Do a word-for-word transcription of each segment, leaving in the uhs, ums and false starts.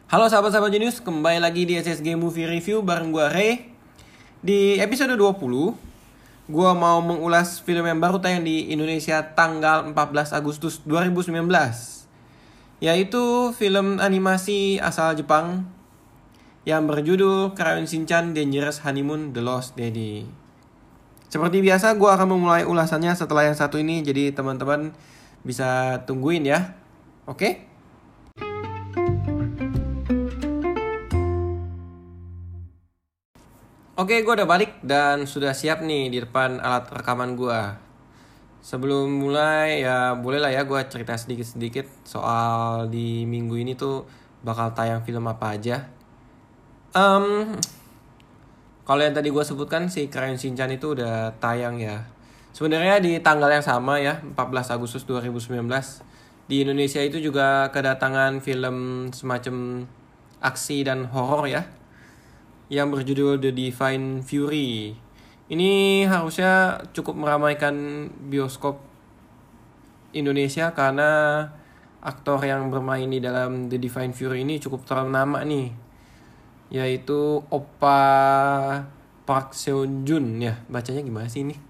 Halo sahabat-sahabat Genius, kembali lagi di S S G Movie Review bareng gue Ray. Di episode dua puluh, gue mau mengulas film yang baru tayang di Indonesia tanggal empat belas Agustus dua ribu sembilan belas, yaitu film animasi asal Jepang yang berjudul Crayon Shinchan Dangerous Honeymoon: The Lost Daddy. Seperti biasa, gue akan memulai ulasannya setelah yang satu ini, jadi teman-teman bisa tungguin ya. Oke? Oke, gue udah balik dan sudah siap nih di depan alat rekaman gue. Sebelum mulai, ya boleh lah ya gue cerita sedikit-sedikit soal di minggu ini tuh bakal tayang film apa aja. Um, kalau yang tadi gue sebutkan si Crayon Shinchan itu udah tayang ya. Sebenarnya di tanggal yang sama ya, empat belas Agustus dua ribu sembilan belas. Di Indonesia itu juga kedatangan film semacam aksi dan horor ya, yang berjudul The Divine Fury. Ini harusnya cukup meramaikan bioskop Indonesia karena aktor yang bermain di dalam The Divine Fury ini cukup ternama nih, yaitu Oppa Park Seo Joon ya. Bacanya gimana sih ini?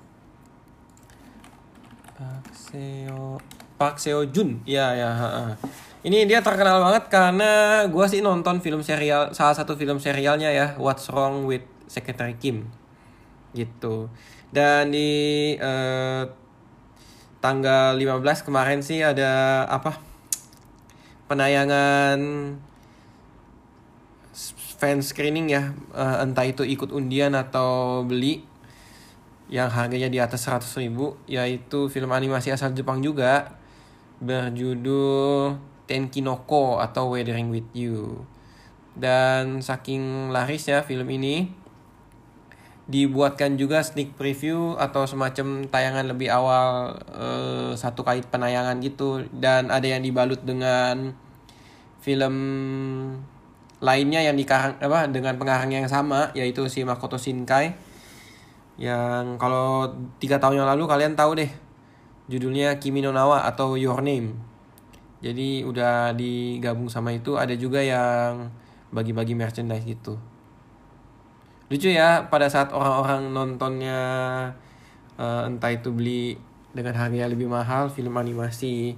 Park Seo Park Seo Joon. Ya ya, ha-ha. Ini dia terkenal banget karena gue sih nonton film serial, salah satu film serialnya ya, What's Wrong with Secretary Kim gitu. Dan di eh, tanggal lima belas kemarin sih ada apa penayangan fan screening ya, eh, entah itu ikut undian atau beli, yang harganya di atas seratus ribu, yaitu film animasi asal Jepang juga berjudul Tenkinoko atau Weathering with You. Dan saking larisnya film ini, dibuatkan juga sneak preview atau semacam tayangan lebih awal eh, satu kali penayangan gitu. Dan ada yang dibalut dengan film lainnya yang dikarang apa dengan pengarang yang sama, yaitu si Makoto Shinkai, yang kalau tiga tahun yang lalu kalian tahu deh judulnya Kimi no Nawa atau Your Name. Jadi udah digabung sama itu. Ada juga yang bagi-bagi merchandise gitu. Lucu ya, pada saat orang-orang nontonnya uh, entah itu beli dengan harga yang lebih mahal film animasi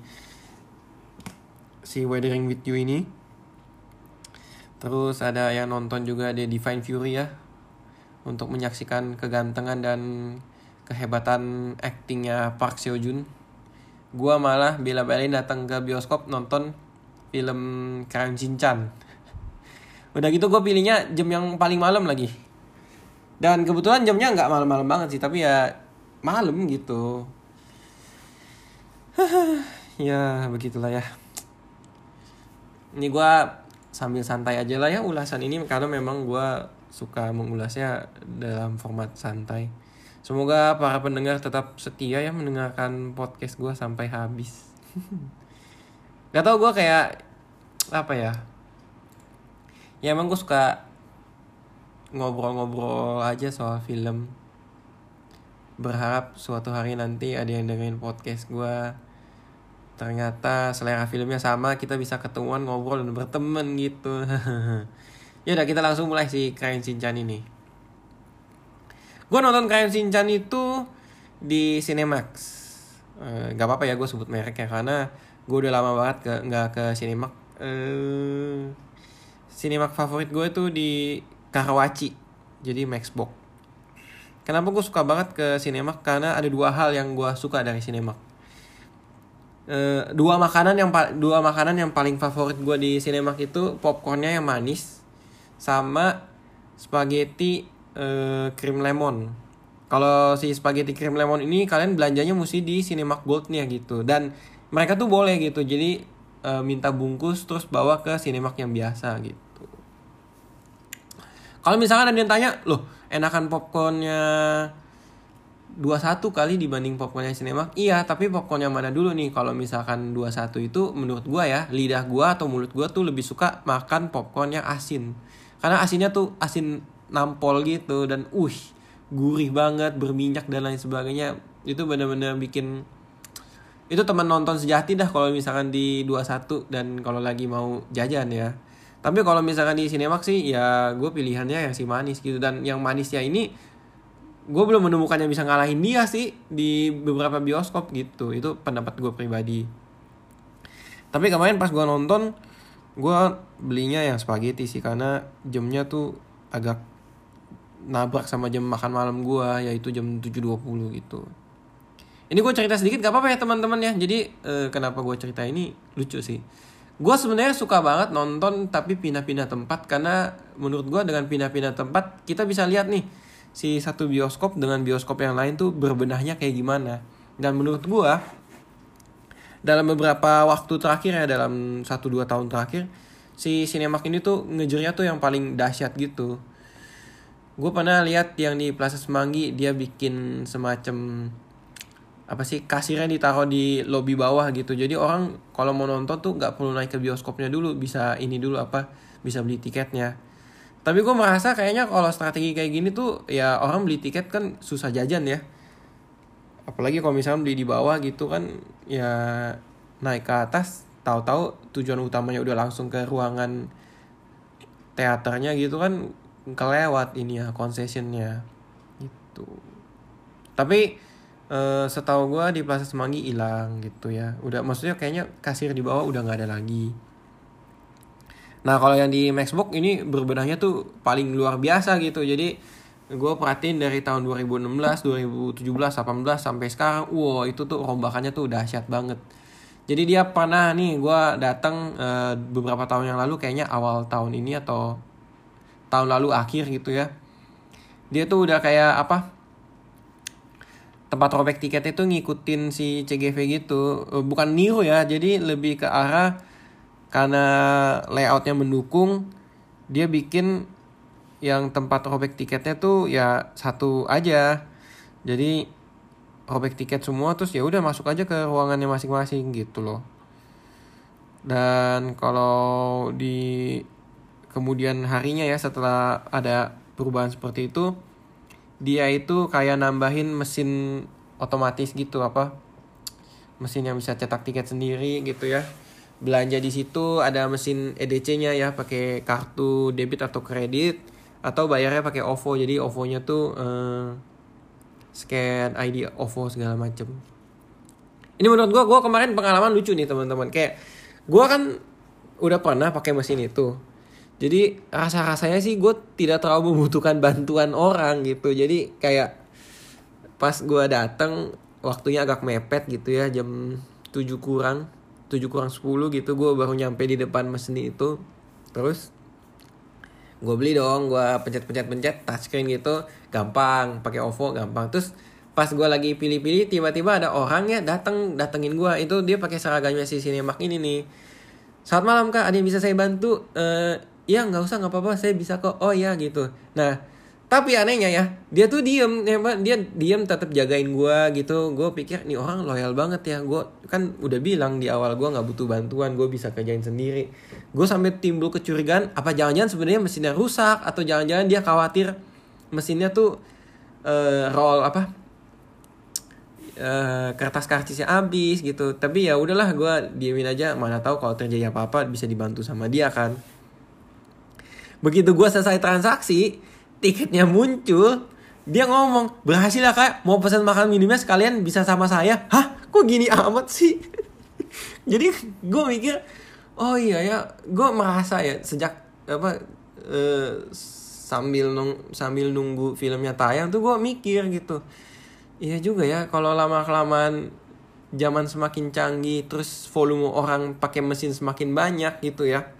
si Weathering with You ini, terus ada yang nonton juga The Divine Fury ya, untuk menyaksikan kegantengan dan kehebatan aktingnya Park Seo Joon. Gua malah bela-belain datang ke bioskop nonton film Crayon Shinchan. Udah gitu gue pilihnya jam yang paling malam lagi. Dan kebetulan jamnya nggak malam-malam banget sih, tapi ya malam gitu. Ya begitulah ya. Ini gue sambil santai aja lah ya ulasan ini, karena memang gue suka mengulasnya dalam format santai. Semoga para pendengar tetap setia ya mendengarkan podcast gue sampai habis. Gak tau, gue kayak apa ya, ya emang gue suka ngobrol-ngobrol aja soal film. Berharap suatu hari nanti ada yang dengerin podcast gue, ternyata selera filmnya sama, kita bisa ketemuan, ngobrol dan berteman gitu. Yaudah, kita langsung mulai si Crayon Shinchan ini. Gue nonton Crayon Shinchan itu di Cinemax. E, gak apa-apa ya gue sebut merek ya, karena gue udah lama banget ke, gak ke Cinemax. E, Cinemax favorit gue tuh di Karawaci, jadi Maxbox. Kenapa gue suka banget ke Cinemax? Karena ada dua hal yang gue suka dari Cinemax. E, dua makanan yang dua makanan yang paling favorit gue di Cinemax itu popcornnya yang manis sama spaghetti Uh, cream lemon. Kalau si spaghetti cream lemon ini kalian belanjanya mesti di Cinemark Gold nih ya gitu. Dan mereka tuh boleh gitu, jadi uh, minta bungkus terus bawa ke Cinemark yang biasa gitu. Kalau misalkan ada yang tanya, loh enakan popcornnya dua puluh satu kali dibanding popcornnya Cinemark? Iya, tapi popcorn yang mana dulu nih? Kalau misalkan dua puluh satu itu menurut gua ya, lidah gua atau mulut gua tuh lebih suka makan popcorn yang asin. Karena asinnya tuh asin nampol gitu, dan uh gurih banget, berminyak dan lain sebagainya. Itu benar-benar bikin, itu teman nonton sejati dah kalau misalkan di dua puluh satu dan kalau lagi mau jajan ya. Tapi kalau misalkan di Cinemark sih ya gue pilihannya yang si manis gitu. Dan yang manisnya ini gue belum menemukan yang bisa ngalahin dia sih di beberapa bioskop gitu. Itu pendapat gue pribadi. Tapi kemarin pas gue nonton, gue belinya yang spaghetti sih, karena jamnya tuh agak nabrak sama jam makan malam gue, yaitu jam tujuh dua puluh gitu. Ini gue cerita sedikit gak apa-apa ya teman-teman ya. Jadi eh, kenapa gue cerita ini lucu sih. Gue sebenarnya suka banget nonton tapi pindah-pindah tempat, karena menurut gue dengan pindah-pindah tempat kita bisa lihat nih si satu bioskop dengan bioskop yang lain tuh berbenahnya kayak gimana. Dan menurut gue dalam beberapa waktu terakhir ya, dalam satu dua tahun terakhir, si Cinemark ini tuh ngejernya tuh yang paling dahsyat gitu. Gue pernah lihat yang di Plaza Semanggi, dia bikin semacam apa sih, kasirnya ditaruh di lobi bawah gitu. Jadi orang kalau mau nonton tuh nggak perlu naik ke bioskopnya dulu, bisa ini dulu apa, bisa beli tiketnya. Tapi gue merasa kayaknya kalau strategi kayak gini tuh ya orang beli tiket kan susah jajan ya. Apalagi kalau misalnya beli di bawah gitu kan, ya naik ke atas, tahu-tahu tujuan utamanya udah langsung ke ruangan teaternya gitu kan, kelewat ini ya concessionnya gitu. Tapi Uh, setahu gue di Plaza Semanggi hilang gitu ya. Udah, maksudnya kayaknya kasir di bawah udah nggak ada lagi. Nah kalau yang di Maxbox ini berbenahnya tuh paling luar biasa gitu. Jadi gue perhatiin dari tahun dua ribu enam belas, dua ribu tujuh belas, delapan belas sampai sekarang, wow itu tuh rombakannya tuh dahsyat banget. Jadi dia pernah nih gue datang uh, beberapa tahun yang lalu, kayaknya awal tahun ini atau tahun lalu akhir gitu ya. Dia tuh udah kayak apa? Tempat robek tiket itu ngikutin si C G V gitu. Bukan niru ya, jadi lebih ke arah karena layoutnya mendukung, dia bikin yang tempat robek tiketnya tuh ya satu aja. Jadi robek tiket semua, terus ya udah masuk aja ke ruangannya masing-masing gitu loh. Dan kalau di kemudian harinya ya, setelah ada perubahan seperti itu, dia itu kayak nambahin mesin otomatis gitu, apa, mesin yang bisa cetak tiket sendiri gitu ya. Belanja di situ ada mesin E D C-nya ya, pakai kartu debit atau kredit, atau bayarnya pakai O V O. Jadi O V O-nya tuh eh, scan I D O V O segala macem. Ini menurut gue, gue kemarin pengalaman lucu nih teman-teman. Kayak gue kan udah pernah pakai mesin itu. Jadi rasa-rasanya sih gue tidak terlalu membutuhkan bantuan orang gitu. Jadi kayak pas gue datang waktunya agak mepet gitu ya, jam tujuh kurang sepuluh gitu, gue baru nyampe di depan mesin itu. Terus gue beli dong, gue pencet-pencet-pencet touchscreen gitu, gampang, pakai O V O gampang. Terus pas gue lagi pilih-pilih, tiba-tiba ada orang ya datang datengin gue. Itu dia pakai seragamnya si Cinemark ini nih. Selamat malam kak, ada yang bisa saya bantu? Eh ya nggak usah, nggak apa-apa, saya bisa kok. Oh ya gitu. Nah tapi anehnya ya, dia tuh diem, ya, dia diem tetap jagain gue gitu. Gue pikir nih orang loyal banget ya. Gue kan udah bilang di awal gue nggak butuh bantuan, gue bisa kerjain sendiri. Gue sampai timbul kecurigaan, apa jangan-jangan sebenarnya mesinnya rusak, atau jangan-jangan dia khawatir mesinnya tuh uh, roll apa uh, kertas karcisnya habis gitu. Tapi ya udahlah, gue diemin aja, mana tahu kalau terjadi apa-apa bisa dibantu sama dia kan. Begitu gue selesai transaksi, tiketnya muncul, dia ngomong, berhasil ya kak, mau pesan makan minumnya sekalian bisa sama saya. Hah? Kok gini amat sih? Jadi gue mikir, oh iya ya, gue merasa ya sejak apa eh, sambil nung, sambil nunggu filmnya tayang tuh gue mikir gitu. Iya juga ya, kalau lama-kelamaan zaman semakin canggih, terus volume orang pakai mesin semakin banyak gitu ya.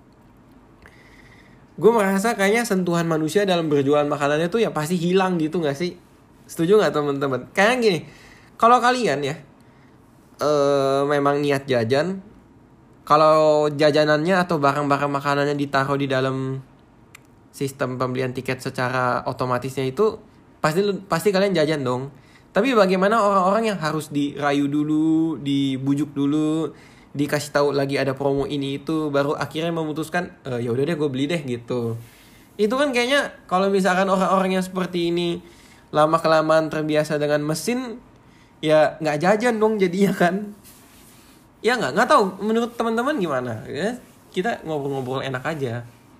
Gue merasa kayaknya sentuhan manusia dalam berjualan makanannya tuh ya pasti hilang gitu gak sih? Setuju gak teman-teman? Kayak gini, kalau kalian ya uh, memang niat jajan, kalau jajanannya atau barang-barang makanannya ditaruh di dalam sistem pembelian tiket secara otomatisnya itu, pasti pasti kalian jajan dong. Tapi bagaimana orang-orang yang harus dirayu dulu, dibujuk dulu, dikasih tahu lagi ada promo ini itu, baru akhirnya memutuskan e, ya udah deh gue beli deh gitu. Itu kan kayaknya kalau misalkan orang-orang yang seperti ini lama kelamaan terbiasa dengan mesin, ya nggak jajan dong jadinya kan. Ya nggak nggak tahu menurut teman-teman gimana ya? kita ngobrol-ngobrol enak aja.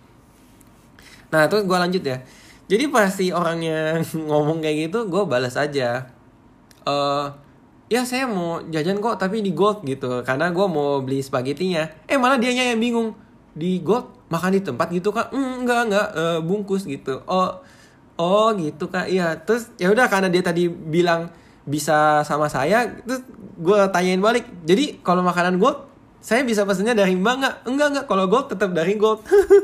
Nah terus gue lanjut ya. Jadi pasti orangnya ngomong kayak gitu, gue balas aja. Eh ya saya mau jajan kok tapi di Gold gitu, karena gue mau beli spagettinya. Eh malah dianya yang bingung, di Gold makan di tempat gitu kak? Mm, enggak enggak uh, bungkus gitu. Oh oh gitu kak, iya. Terus ya udah karena dia tadi bilang bisa sama saya, terus gue tanyain balik. Jadi kalau makanan Gold saya bisa pesennya dari mbak nggak? Enggak enggak, kalau Gold tetap dari Gold.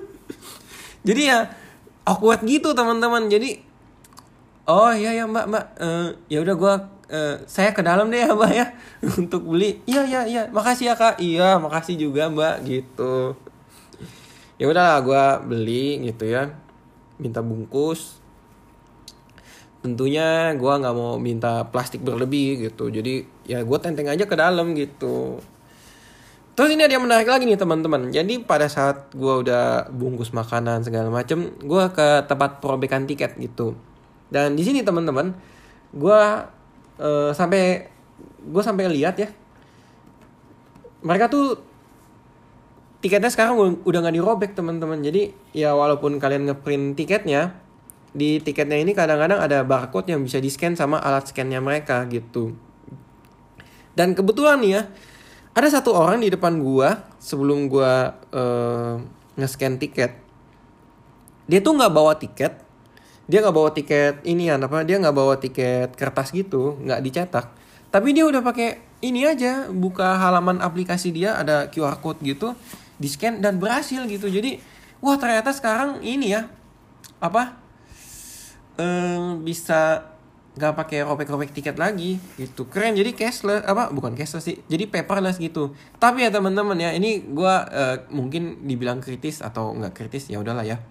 Jadi ya awkward gitu teman-teman. Jadi oh iya ya mbak mbak uh, ya udah gue uh, saya ke dalam deh ya mbak ya untuk beli. Iya iya iya makasih ya kak. Iya makasih juga mbak gitu. Ya udahlah gue beli gitu ya, minta bungkus. Tentunya gue nggak mau minta plastik berlebih gitu. Jadi ya gue tenteng aja ke dalam gitu. Terus ini ada yang menarik lagi nih teman-teman. Jadi pada saat gue udah bungkus makanan segala macem, gue ke tempat perobekan tiket gitu. Dan di sini teman-teman, gue uh, sampai gue sampai lihat ya, mereka tuh tiketnya sekarang udah nggak dirobek teman-teman. Jadi ya walaupun kalian ngeprint tiketnya, di tiketnya ini kadang-kadang ada barcode yang bisa di scan sama alat scannya mereka gitu. Dan kebetulan nih ya, ada satu orang di depan gue sebelum gue uh, nge-scan tiket, dia tuh nggak bawa tiket. Dia nggak bawa tiket ini ya apa? Dia nggak bawa tiket kertas gitu, nggak dicetak. Tapi dia udah pakai ini aja, buka halaman aplikasi dia ada Q R code gitu, di scan dan berhasil gitu. Jadi wah ternyata sekarang ini ya apa um, bisa nggak pakai robek-robek tiket lagi gitu. Keren. Jadi cashless apa bukan cashless sih, jadi paperless gitu. Tapi ya teman-teman ya, ini gue uh, mungkin dibilang kritis atau nggak kritis, ya udahlah ya.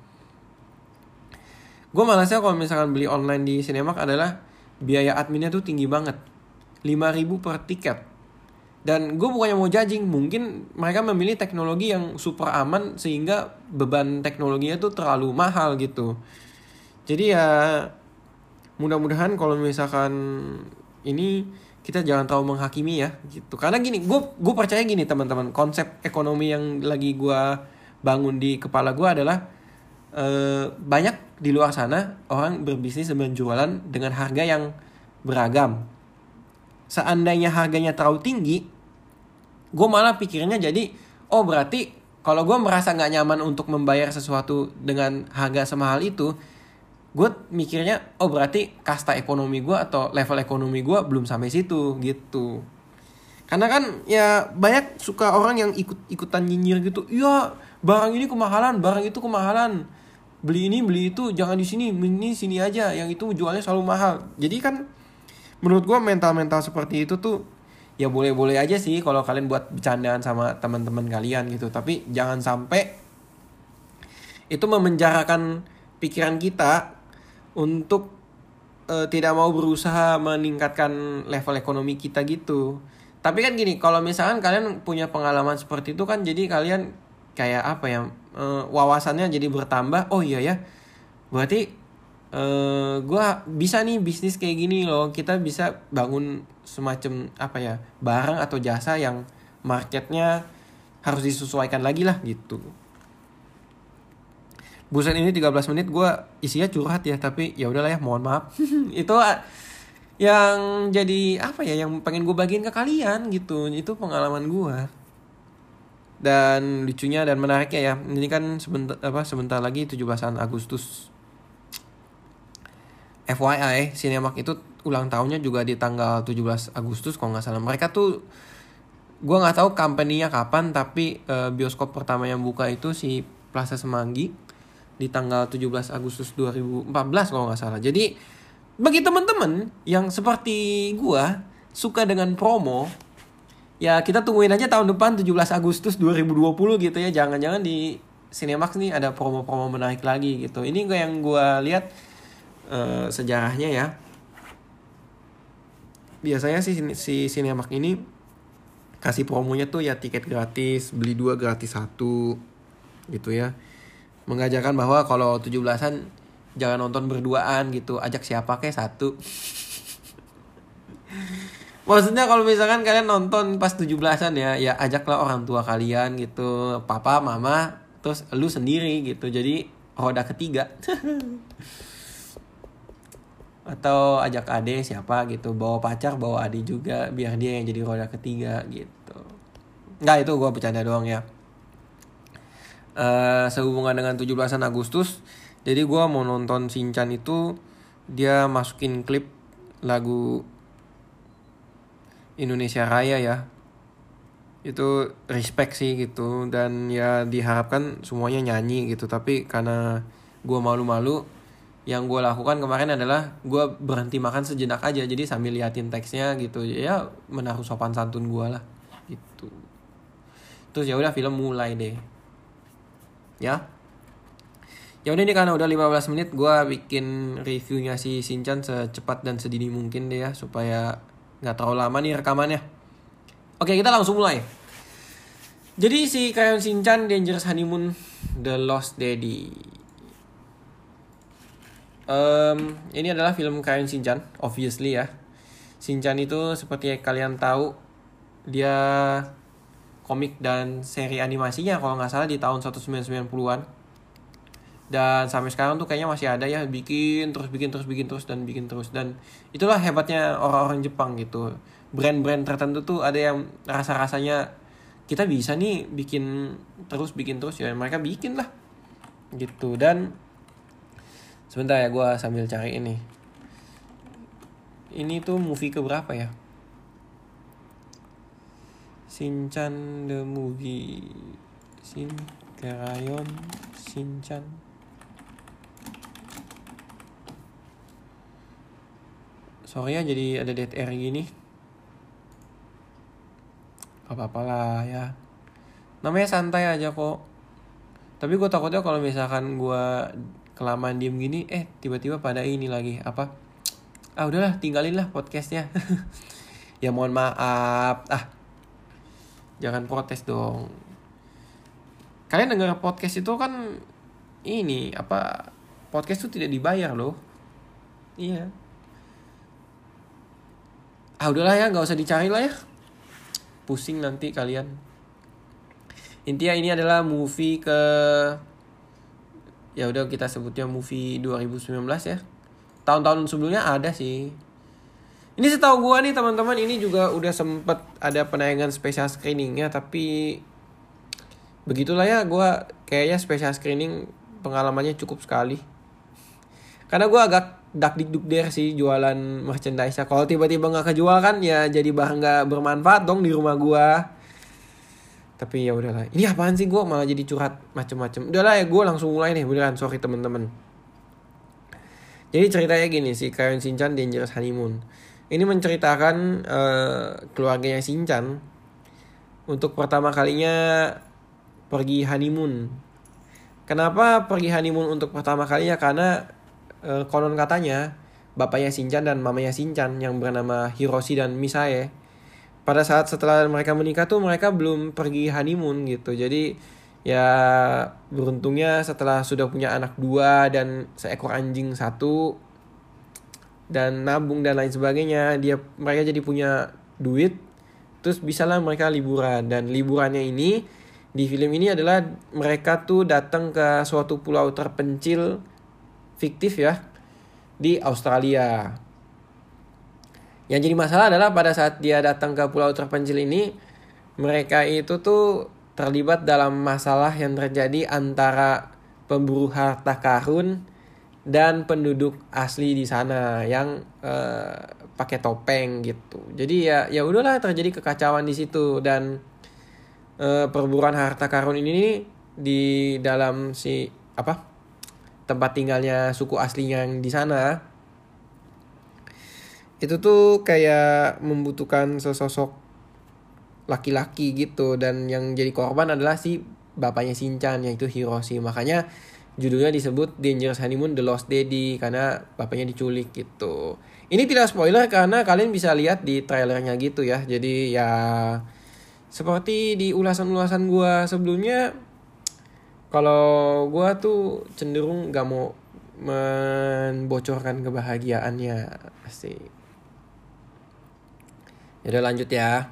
Gue malasnya kalau misalkan beli online di Cinemark adalah biaya adminnya tuh tinggi banget, lima ribu per tiket. Dan gue bukannya mau judging, mungkin mereka memilih teknologi yang super aman sehingga beban teknologinya tuh terlalu mahal gitu. Jadi ya mudah-mudahan kalau misalkan ini kita jangan terlalu menghakimi ya gitu. Karena gini, gue gue percaya gini teman-teman, konsep ekonomi yang lagi gue bangun di kepala gue adalah Uh, banyak di luar sana orang berbisnis dan jualan dengan harga yang beragam. Seandainya harganya terlalu tinggi, gue malah pikirnya jadi, oh berarti kalau gue merasa gak nyaman untuk membayar sesuatu dengan harga semahal itu, gue mikirnya, oh berarti kasta ekonomi gue atau level ekonomi gue belum sampai situ gitu. Karena kan ya banyak suka orang yang ikut-ikutan nyinyir gitu. Iya barang ini kemahalan, barang itu kemahalan, beli ini beli itu jangan di sini, ini sini aja, yang itu jualnya selalu mahal. Jadi kan menurut gue mental-mental seperti itu tuh ya boleh-boleh aja sih kalau kalian buat bercandaan sama teman-teman kalian gitu, tapi jangan sampai itu memenjarakan pikiran kita untuk uh, tidak mau berusaha meningkatkan level ekonomi kita gitu. Tapi kan gini, kalau misalkan kalian punya pengalaman seperti itu kan jadi kalian kayak apa ya, uh, wawasannya jadi bertambah. Oh iya ya, berarti uh, gue bisa nih bisnis kayak gini loh. Kita bisa bangun semacam apa ya, barang atau jasa yang marketnya harus disesuaikan lagi lah gitu. Buset ini tiga belas menit gue isinya curhat ya, tapi ya udahlah ya, mohon maaf. Itu yang jadi apa ya, yang pengen gue bagiin ke kalian gitu. Itu pengalaman gue. Dan lucunya dan menariknya ya, ini kan sebentar apa sebentar lagi tujuh belasan Agustus. F Y I, Cinemark itu ulang tahunnya juga di tanggal tujuh belas Agustus kalau nggak salah. Mereka tuh, gue nggak tahu company-nya kapan, tapi uh, bioskop pertama yang buka itu si Plaza Semanggi di tanggal tujuh belas Agustus dua ribu empat belas kalau nggak salah. Jadi bagi teman-teman yang seperti gue suka dengan promo, ya kita tungguin aja tahun depan tujuh belas Agustus dua ribu dua puluh gitu ya. Jangan-jangan di Cinemark nih ada promo-promo menarik lagi gitu. Ini gue yang gue lihat uh, sejarahnya ya. Biasanya sih si Cinemark ini kasih promonya tuh ya tiket gratis, beli dua gratis satu gitu ya. Mengajarkan bahwa kalau tujuh belasan jangan nonton berduaan gitu, ajak siapa kayak satu. Maksudnya kalau misalkan kalian nonton pas tujuh belasan ya, ya ajaklah orang tua kalian gitu, papa, mama, terus lu sendiri gitu. Jadi roda ketiga. Atau ajak ade siapa gitu, bawa pacar, bawa ade juga biar dia yang jadi roda ketiga gitu. Nggak, itu gue bercanda doang ya. Uh, sehubungan dengan tujuh belasan Agustus, jadi gue mau nonton Shinchan itu, dia masukin klip lagu Indonesia Raya ya. Itu respect sih gitu, dan ya diharapkan semuanya nyanyi gitu. Tapi karena gue malu-malu, yang gue lakukan kemarin adalah gue berhenti makan sejenak aja, jadi sambil liatin teksnya gitu ya, menaruh sopan santun gue lah gitu. Terus ya udah, film mulai deh ya. Ya udah, ini karena udah lima belas menit, gue bikin reviewnya si Shinchan secepat dan sedini mungkin deh ya, supaya nggak terlalu lama nih rekamannya. Oke, kita langsung mulai. Jadi si Crayon Shinchan Dangerous Honeymoon The Lost Daddy. Um, ini adalah film Crayon Shinchan, obviously ya. Shinchan itu seperti yang kalian tahu, dia komik dan seri animasinya kalau nggak salah di tahun seribu sembilan ratus sembilan puluhan. Dan sampai sekarang tuh kayaknya masih ada ya, bikin terus, bikin terus, bikin terus, dan bikin terus. Dan itulah hebatnya orang-orang Jepang gitu. Brand-brand tertentu tuh ada yang rasa-rasanya kita bisa nih bikin terus, bikin terus, ya mereka bikin lah gitu. Dan sebentar ya, gue sambil cari ini. Ini tuh movie keberapa ya? Shinchan the movie. Shin Crayon Shinchan. Sorry ya jadi ada dead air gini. Apa-apa lah ya. Namanya santai aja kok. Tapi gue takutnya kalau misalkan gue kelamaan diem gini, eh tiba-tiba pada ini lagi apa? Ah udahlah, tinggalin lah podcastnya. Ya mohon maaf. Ah, jangan protes dong. Kalian denger podcast itu kan ini apa? Podcast itu tidak dibayar loh. Iya. Ah udahlah ya, nggak usah dicari lah ya. Pusing nanti kalian. Intinya ini adalah movie ke, ya udah kita sebutnya movie dua ribu sembilan belas ya. Tahun-tahun sebelumnya ada sih. Ini setahu gua nih teman-teman, ini juga udah sempet ada penayangan special screeningnya, tapi begitulah ya, gua kayaknya special screening pengalamannya cukup sekali. Karena gua agak dak dikduk der sih jualan merchandise. Kalau tiba-tiba nggak kejual kan ya jadi barang nggak bermanfaat dong di rumah gua. Tapi ya udahlah. Ini apaan sih, gua malah jadi curhat macem-macem. Udahlah ya, gua langsung mulai nih beneran. Sorry teman-teman. Jadi ceritanya gini, si Crayon Shinchan Dangerous Honeymoon. Ini menceritakan uh, keluarganya Shinchan untuk pertama kalinya pergi honeymoon. Kenapa pergi honeymoon untuk pertama kalinya? Karena uh, konon katanya bapaknya Shinchan dan mamanya Shinchan yang bernama Hiroshi dan Misae, pada saat setelah mereka menikah tuh mereka belum pergi honeymoon gitu. Jadi ya beruntungnya setelah sudah punya anak dua dan seekor anjing satu dan nabung dan lain sebagainya, dia mereka jadi punya duit, terus bisalah mereka liburan. Dan liburannya ini di film ini adalah mereka tuh datang ke suatu pulau terpencil fiktif ya di Australia. Yang jadi masalah adalah pada saat dia datang ke pulau terpencil ini, mereka itu tuh terlibat dalam masalah yang terjadi antara pemburu harta karun dan penduduk asli di sana yang uh, pakai topeng gitu. Jadi ya ya udahlah, terjadi kekacauan di situ. Dan uh, perburuan harta karun ini di dalam si apa tempat tinggalnya suku aslinya yang di sana itu tuh kayak membutuhkan sesosok laki-laki gitu, dan yang jadi korban adalah si bapaknya Shinchan yaitu Hiroshi. Makanya judulnya disebut Dangerous Honeymoon The Lost Daddy, karena bapaknya diculik gitu. Ini tidak spoiler karena kalian bisa lihat di trailernya gitu ya. Jadi ya seperti di ulasan-ulasan gue sebelumnya, kalau gue tuh cenderung gak mau membocorkan kebahagiaannya. Asik. Yaudah lanjut ya.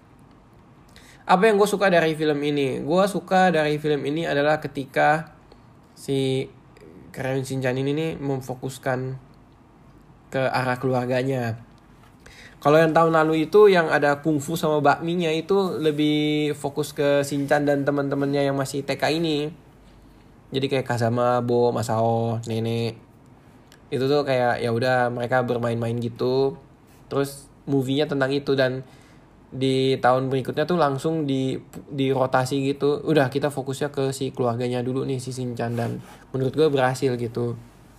Apa yang gue suka dari film ini? Gue suka dari film ini adalah ketika si Crayon Shinchan ini nih memfokuskan ke arah keluarganya. Kalau yang tahun lalu itu yang ada kungfu sama bakminya itu lebih fokus ke Shinchan dan teman-temannya yang masih T K ini. Jadi kayak Kazama, Bo, Masao, Nenek. Itu tuh kayak ya udah mereka bermain-main gitu. Terus movie-nya tentang itu, dan di tahun berikutnya tuh langsung di di rotasi gitu. Udah kita fokusnya ke si keluarganya dulu nih, si Shinchan, dan menurut gue berhasil gitu.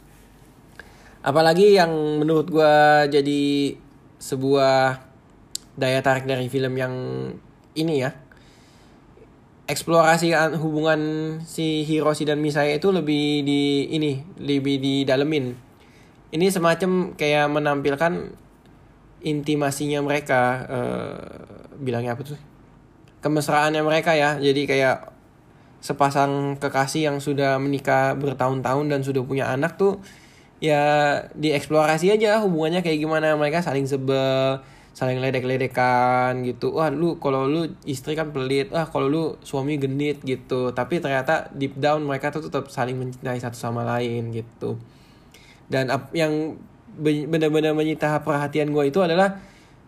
Apalagi yang menurut gue jadi sebuah daya tarik dari film yang ini ya, eksplorasi hubungan si Hiroshi dan Misaya itu lebih di ini, lebih didalemin. Ini semacam kayak menampilkan intimasinya mereka, uh, bilangnya apa tuh? Kemesraannya mereka ya. Jadi kayak sepasang kekasih yang sudah menikah bertahun-tahun dan sudah punya anak tuh ya dieksplorasi aja hubungannya kayak gimana. Mereka saling sebel, saling ledek-ledekan gitu. Wah lu kalau lu istri kan pelit, wah kalau lu suami genit gitu. Tapi ternyata deep down mereka tuh tetap saling mencintai satu sama lain gitu. Dan yang benar-benar menyita perhatian gue itu adalah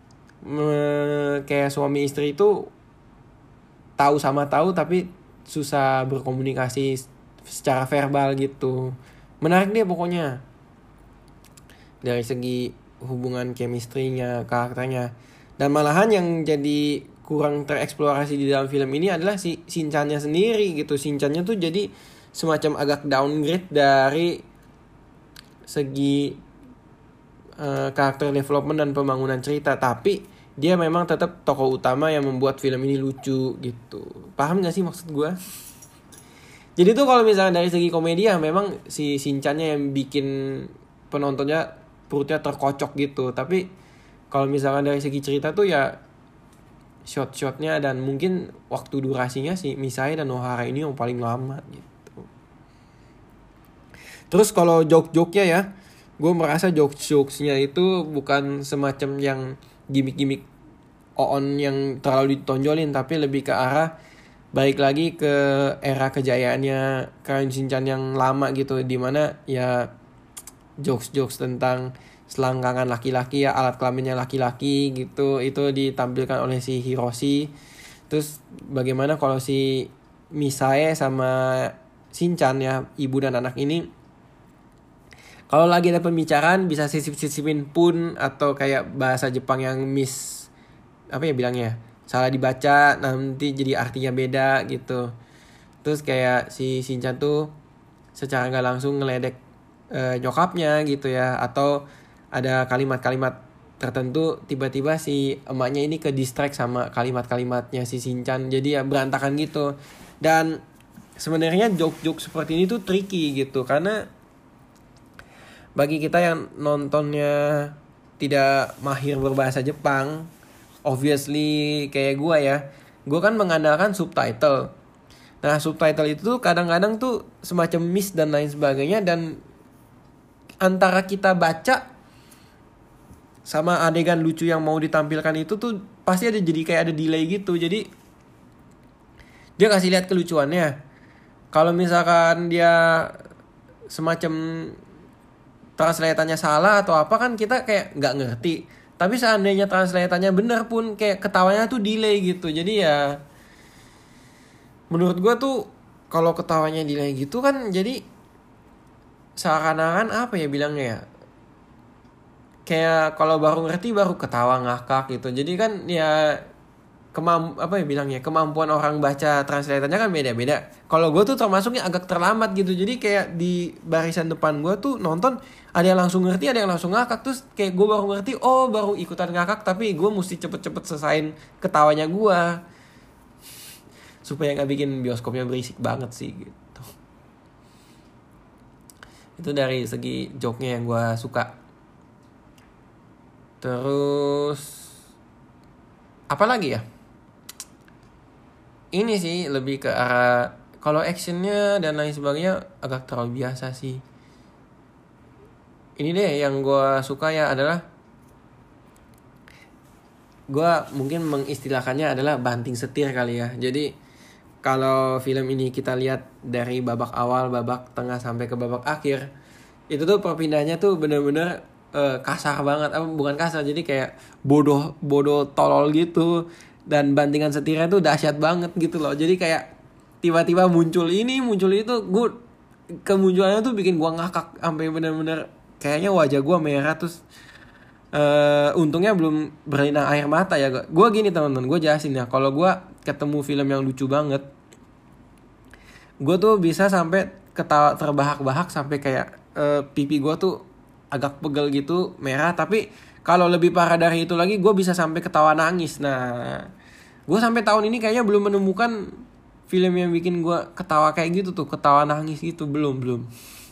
me- kayak suami istri itu tahu sama tahu tapi susah berkomunikasi secara verbal gitu. Menarik deh pokoknya dari segi hubungan chemistry-nya, karakternya. Dan malahan yang jadi kurang tereksplorasi di dalam film ini adalah si Shinchan-nya sendiri gitu. Shinchan-nya tuh jadi semacam agak downgrade dari segi uh, karakter development dan pembangunan cerita, tapi dia memang tetap tokoh utama yang membuat film ini lucu gitu. Paham gak sih maksud gue? Jadi tuh kalau misalnya dari segi komedi ya memang si Shinchan-nya yang bikin penontonnya perutnya terkocok gitu. Tapi kalau misalkan dari segi cerita tuh ya shot-shotnya dan mungkin waktu durasinya si Misai dan Nohara ini yang paling lama gitu. Terus kalau joke-joke-nya ya, gue merasa jokes-jokesnya itu bukan semacam yang gimmick-gimmick on yang terlalu ditonjolin, tapi lebih ke arah balik lagi ke era kejayaannya Crayon Shinchan yang lama gitu, dimana ya jokes-jokes tentang selangkangan laki-laki ya, alat kelaminnya laki-laki gitu, itu ditampilkan oleh si Hiroshi. Terus bagaimana kalau si Misae sama Shinchan ya, ibu dan anak ini, kalau lagi ada pembicaraan bisa sisip-sisipin pun, atau kayak bahasa Jepang yang miss apa ya bilangnya, salah dibaca nanti jadi artinya beda gitu. Terus kayak si Shinchan tuh secara nggak langsung ngeledek e, nyokapnya gitu ya, atau ada kalimat-kalimat tertentu tiba-tiba si emaknya ini ke distract sama kalimat-kalimatnya si Shinchan, jadi ya berantakan gitu. Dan sebenarnya joke-joke seperti ini tuh tricky gitu, karena bagi kita yang nontonnya tidak mahir berbahasa Jepang, obviously kayak gue ya, gue kan mengandalkan subtitle. Nah subtitle itu tuh kadang-kadang tuh semacam miss dan lain sebagainya, dan antara kita baca sama adegan lucu yang mau ditampilkan itu tuh pasti ada jadi kayak ada delay gitu. Jadi dia kasih lihat kelucuannya. Kalau misalkan dia semacam translatannya salah atau apa kan kita kayak nggak ngerti. Tapi seandainya translatannya benar pun kayak ketawanya tuh delay gitu. Jadi ya menurut gue tuh kalau ketawanya delay gitu kan jadi seakan-akan apa ya bilangnya ya, kayak kalau baru ngerti baru ketawa ngakak gitu. Jadi kan ya kemamp apa ya bilangnya, kemampuan orang baca translatannya kan beda-beda. Kalau gue tuh termasuknya agak terlambat gitu. Jadi kayak di barisan depan gue tuh nonton ada yang langsung ngerti, ada yang langsung ngakak. Terus kayak gue baru ngerti, oh baru ikutan ngakak, tapi gue mesti cepet-cepet selesain ketawanya gue supaya gak bikin bioskopnya berisik banget sih gitu. Itu dari segi joke-nya yang gue suka. Terus apa lagi ya? Ini sih lebih ke arah kalau actionnya dan lain sebagainya agak terlalu biasa sih. Ini deh yang gue suka ya adalah gue mungkin mengistilahkannya adalah banting setir kali ya. Jadi kalau film ini kita lihat dari babak awal, babak tengah sampai ke babak akhir, itu tuh perpindahannya tuh bener-bener uh, kasar banget. Apa bukan kasar, jadi kayak bodoh bodoh tolol gitu. Dan bantingan setirnya tuh dahsyat banget gitu loh. Jadi kayak tiba-tiba muncul ini, muncul itu, gue kemunculannya tuh bikin gue ngakak sampai bener-bener kayaknya wajah gue merah. Terus uh, untungnya belum berlinang air mata ya. Gue gini teman-teman, gue jelasin ya. Kalau gue ketemu film yang lucu banget, gue tuh bisa sampai ketawa terbahak-bahak sampai kayak uh, pipi gue tuh agak pegel gitu, merah. Tapi kalau lebih parah dari itu lagi, gue bisa sampai ketawa nangis. Nah, gue sampai tahun ini kayaknya belum menemukan film yang bikin gue ketawa kayak gitu tuh, ketawa nangis gitu, belum belum.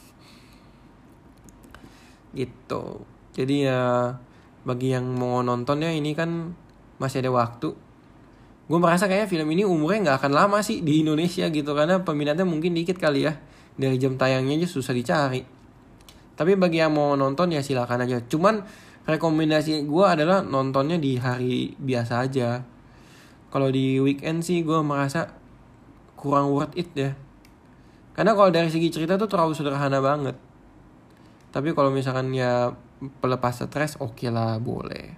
Gitu. Jadi ya bagi yang mau nontonnya ini kan masih ada waktu. Gue merasa kayaknya film ini umurnya nggak akan lama sih di Indonesia gitu, karena peminatnya mungkin dikit kali ya. Dari jam tayangnya aja susah dicari. Tapi bagi yang mau nonton ya silakan aja. Cuman rekomendasi gue adalah nontonnya di hari biasa aja. Kalau di weekend sih gue merasa kurang worth it ya. Karena kalau dari segi cerita tuh terlalu sederhana banget. Tapi kalau misalkan ya pelepas stres, oke okay lah, boleh.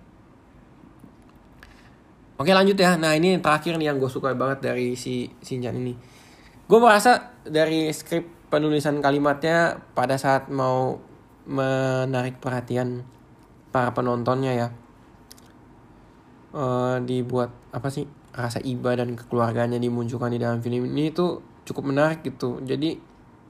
Oke lanjut ya. Nah ini yang terakhir nih yang gue suka banget dari si Shinchan ini. Gue merasa dari skrip penulisan kalimatnya pada saat mau menarik perhatian para penontonnya ya. Uh, dibuat apa sih, rasa iba dan kekeluarganya dimunculkan di dalam film ini tuh cukup menarik gitu. Jadi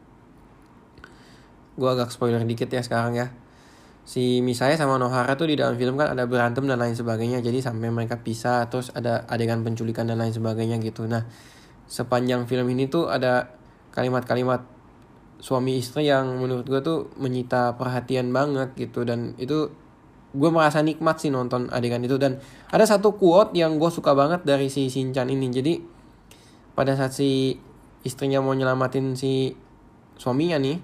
gue agak spoiler dikit ya sekarang ya. Si Misaya sama Nohara tuh di dalam film kan ada berantem dan lain sebagainya. Jadi sampai mereka pisah, terus ada adegan penculikan dan lain sebagainya gitu. Nah sepanjang film ini tuh ada kalimat-kalimat suami istri yang menurut gue tuh menyita perhatian banget gitu. Dan itu gue merasa nikmat sih nonton adegan itu. Dan ada satu quote yang gue suka banget dari si Shinchan ini. Jadi pada saat si istrinya mau nyelamatin si suaminya nih,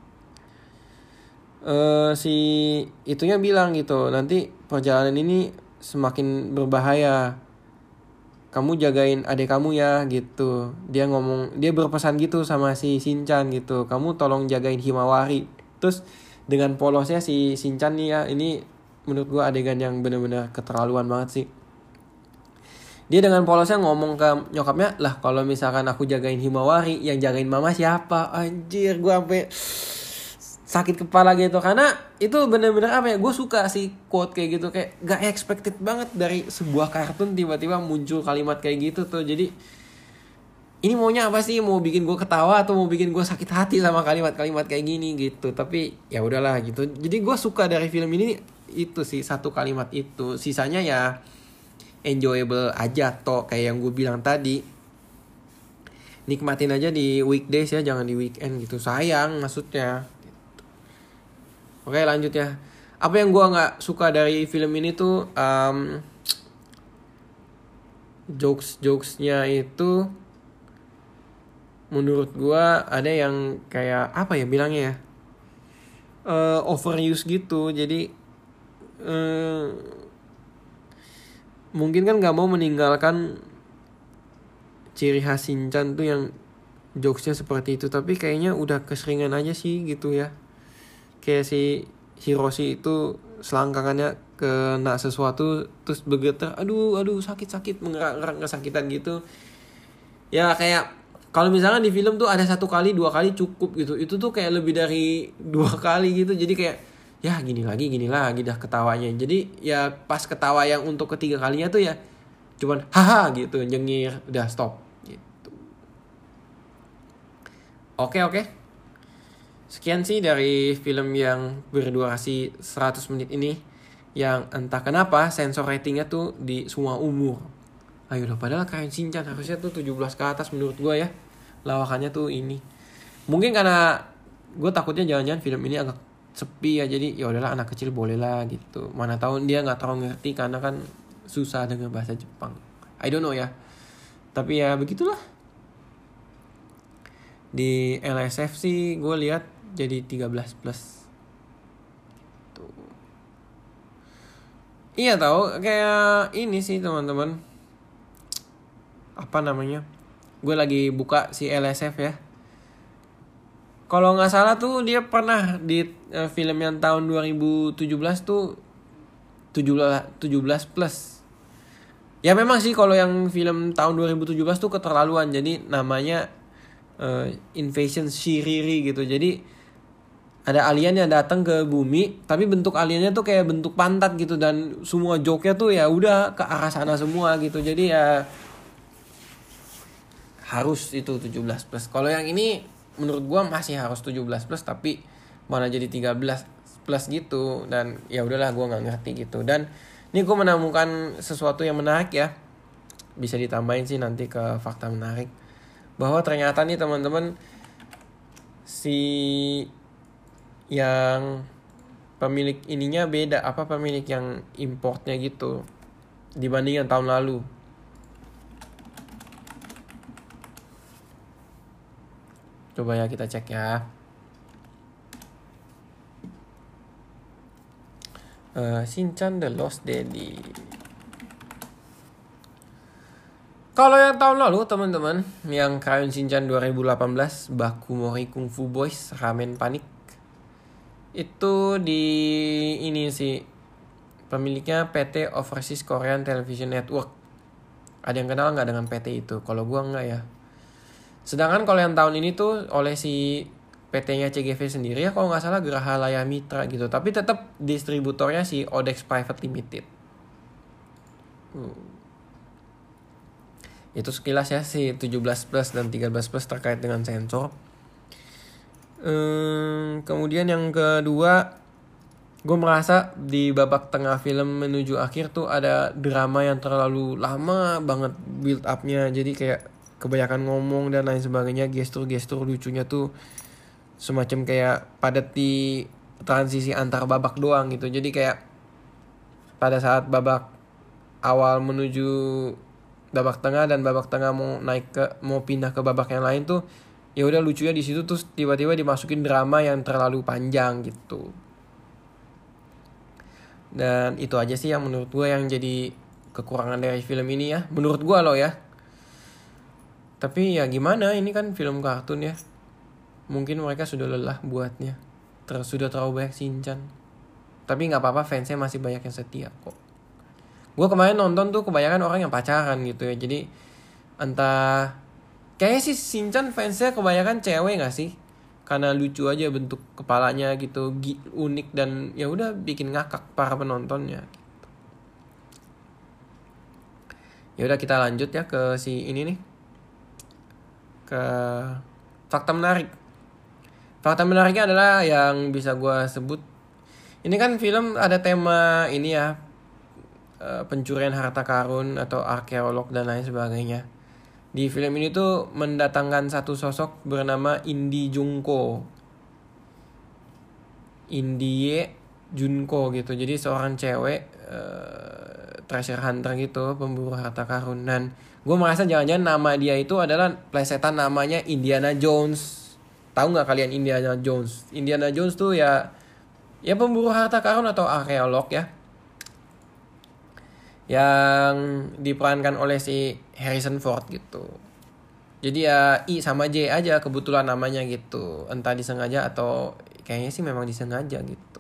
uh, si itunya bilang gitu, nanti perjalanan ini semakin berbahaya, kamu jagain adik kamu ya gitu. Dia ngomong, dia berpesan gitu sama si Shinchan gitu, kamu tolong jagain Himawari. Terus dengan polosnya si Shinchan nih ya, ini menurut gue adegan yang benar-benar keterlaluan banget sih. Dia dengan polosnya ngomong ke nyokapnya, lah kalau misalkan aku jagain Himawari, yang jagain mama siapa? Anjir, gue sampai sakit kepala gitu. Karena itu bener-bener apa ya, gue suka sih quote kayak gitu. Kayak gak expected banget dari sebuah kartun tiba-tiba muncul kalimat kayak gitu tuh. Jadi ini maunya apa sih, mau bikin gue ketawa atau mau bikin gue sakit hati sama kalimat-kalimat kayak gini gitu. Tapi ya udahlah gitu. Jadi gue suka dari film ini itu sih, satu kalimat itu. Sisanya ya enjoyable aja toh, kayak yang gue bilang tadi, nikmatin aja di weekdays ya, jangan di weekend gitu, sayang maksudnya. Oke lanjut ya. Apa yang gue gak suka dari film ini tuh, um, jokes-jokesnya itu menurut gue ada yang kayak apa ya bilangnya ya, uh, overuse gitu. Jadi uh, mungkin kan gak mau meninggalkan ciri khas Shinchan tuh yang jokesnya seperti itu. Tapi kayaknya udah keseringan aja sih gitu ya. Kayak si Hiroshi itu selangkangannya kena sesuatu terus bergetar, aduh aduh sakit-sakit, mengerak-ngerak kesakitan gitu. Ya kayak kalau misalnya di film tuh ada satu kali, dua kali cukup gitu. Itu tuh kayak lebih dari dua kali gitu. Jadi kayak ya gini lagi, gini lagi dah ketawanya. Jadi ya pas ketawa yang untuk ketiga kalinya tuh ya cuman haha gitu, nyengir, udah stop gitu. Oke oke. Sekian sih dari film yang berdurasi seratus menit ini, yang entah kenapa sensor ratingnya tuh di semua umur. Ayolah, padahal keren Shinchan, harusnya tuh tujuh belas ke atas menurut gue ya. Lawakannya tuh ini. Mungkin karena gue takutnya jangan-jangan film ini agak sepi ya, jadi ya udahlah anak kecil boleh lah gitu. Mana tahu dia nggak terlalu ngerti karena kan susah dengan bahasa Jepang. I don't know ya. Tapi ya begitulah. Di L S F sih gue lihat jadi tiga belas plus. Tuh. Iya tahu, kayak ini sih teman-teman. Apa namanya? Gue lagi buka si L S F ya. Kalau nggak salah tuh dia pernah di uh, film yang tahun dua ribu tujuh belas tuh tujuh belas plus. Ya memang sih kalau yang film tahun dua ribu tujuh belas tuh keterlaluan. Jadi namanya uh, Invasion Shiriri gitu. Jadi ada alien yang datang ke bumi, tapi bentuk aliennya tuh kayak bentuk pantat gitu, dan semua joke-nya tuh ya udah ke arah sana semua gitu. Jadi ya harus itu tujuh belas plus. Kalau yang ini menurut gua masih harus tujuh belas plus, tapi malah jadi tiga belas plus gitu, dan ya udahlah gua nggak ngerti gitu. Dan ini gua menemukan sesuatu yang menarik ya. Bisa ditambahin sih nanti ke fakta menarik, bahwa ternyata nih teman-teman, si yang pemilik ininya beda, apa pemilik yang importnya gitu dibanding yang tahun lalu. Coba ya kita cek ya. uh, Shinchan The Lost Daddy. Kalau yang tahun lalu teman-teman, yang Crayon Shinchan dua ribu delapan belas, Bakumori Kung Fu Boys, Ramen Panic, itu di ini sih pemiliknya P T Overseas Korean Television Network. Ada yang kenal nggak dengan P T itu? Kalau gua nggak ya. Sedangkan kalau yang tahun ini tuh oleh si P T-nya C G V sendiri ya, kalau nggak salah Geraha Laya Mitra gitu. Tapi tetap distributornya si Odex Private Limited. Hmm. Itu sekilas ya si tujuh belas plus dan tiga belas plus terkait dengan sensor. Hmm, kemudian yang kedua, gue merasa di babak tengah film menuju akhir tuh ada drama yang terlalu lama banget build up-nya. Jadi kayak kebanyakan ngomong dan lain sebagainya. Gestur-gestur lucunya tuh semacam kayak padat di transisi antar babak doang gitu. Jadi kayak pada saat babak awal menuju babak tengah dan babak tengah mau naik ke mau pindah ke babak yang lain tuh, ya udah lucunya di situ tuh tiba-tiba dimasukin drama yang terlalu panjang gitu. Dan itu aja sih yang menurut gue yang jadi kekurangan dari film ini ya, menurut gue loh ya. Tapi ya gimana, ini kan film kartun ya. Mungkin mereka sudah lelah buatnya, terus sudah terlalu banyak Shinchan. Tapi nggak apa-apa, fansnya masih banyak yang setia kok. Gue kemarin nonton tuh kebanyakan orang yang pacaran gitu ya. Jadi entah, kayaknya sih Shinchan fansnya kebanyakan cewek nggak sih? Karena lucu aja bentuk kepalanya gitu, unik, dan ya udah bikin ngakak para penontonnya. Gitu. Ya udah kita lanjut ya ke si ini nih, ke fakta menarik. Fakta menariknya adalah yang bisa gue sebut, ini kan film ada tema ini ya, pencurian harta karun atau arkeolog dan lain sebagainya. Di film ini tuh mendatangkan satu sosok bernama Indi Junko. Indie Junko gitu. Jadi seorang cewek uh, treasure hunter gitu, pemburu harta karun. Dan gue merasa jangan-jangan nama dia itu adalah plesetan namanya Indiana Jones. Tahu nggak kalian Indiana Jones? Indiana Jones tuh ya ya pemburu harta karun atau arkeolog ya, yang diperankan oleh si Harrison Ford gitu. Jadi ya I sama J aja kebetulan namanya gitu. Entah disengaja atau kayaknya sih memang disengaja gitu.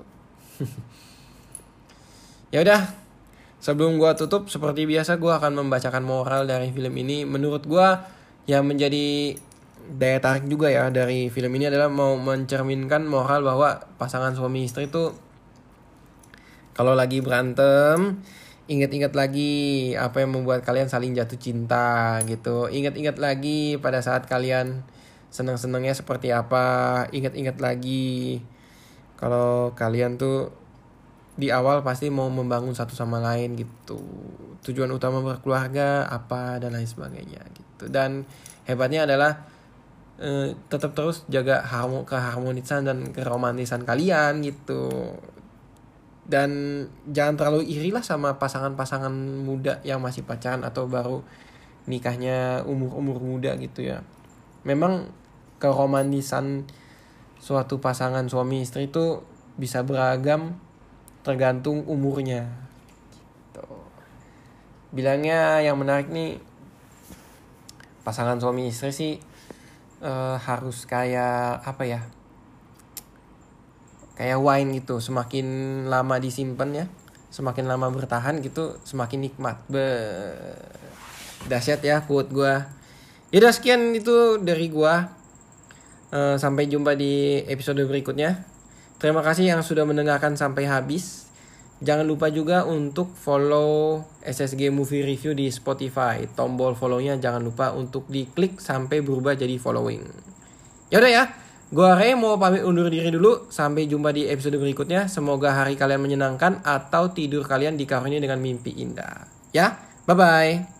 Ya udah, sebelum gua tutup seperti biasa gua akan membacakan moral dari film ini. Menurut gua yang menjadi daya tarik juga ya dari film ini adalah mau mencerminkan moral bahwa pasangan suami istri itu kalau lagi berantem, ingat-ingat lagi apa yang membuat kalian saling jatuh cinta gitu. Ingat-ingat lagi pada saat kalian senang-senangnya seperti apa. Ingat-ingat lagi kalau kalian tuh di awal pasti mau membangun satu sama lain gitu. Tujuan utama berkeluarga apa dan lain sebagainya gitu. Dan hebatnya adalah eh, tetap terus jaga harmo- keharmonisan dan keromantisan kalian gitu. Dan jangan terlalu iri lah sama pasangan-pasangan muda yang masih pacaran atau baru nikahnya umur-umur muda gitu ya. Memang keromantisan suatu pasangan suami istri itu bisa beragam tergantung umurnya. bilangnya yang menarik nih, pasangan suami istri sih uh, harus kayak apa ya, kayak wine gitu, semakin lama disimpan ya, semakin lama bertahan gitu, semakin nikmat. Be dahsyat ya quote gue. Yaudah, sekian itu dari gue. Uh, sampai jumpa di episode berikutnya. Terima kasih yang sudah mendengarkan sampai habis. Jangan lupa juga untuk follow S S G Movie Review di Spotify. Tombol follow-nya jangan lupa untuk diklik sampai berubah jadi following. Yaudah ya, gue Ray mau pamit undur diri dulu. Sampai jumpa di episode berikutnya. Semoga hari kalian menyenangkan atau tidur kalian dikaruniai dengan mimpi indah. Ya, bye-bye.